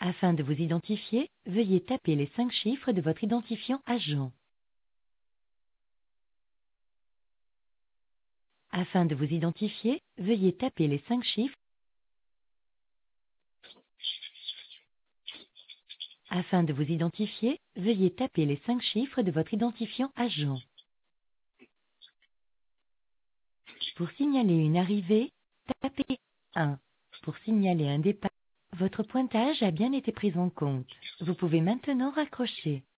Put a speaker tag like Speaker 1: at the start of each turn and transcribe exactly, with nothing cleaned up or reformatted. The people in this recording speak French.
Speaker 1: Afin de vous identifier, veuillez taper les cinq chiffres de votre identifiant agent. Afin de vous identifier, veuillez taper les cinq chiffres. Afin de vous identifier, veuillez taper les cinq chiffres de votre identifiant agent. Pour signaler une arrivée, tapez un. Pour signaler un départ, votre pointage a bien été pris en compte. Vous pouvez maintenant raccrocher.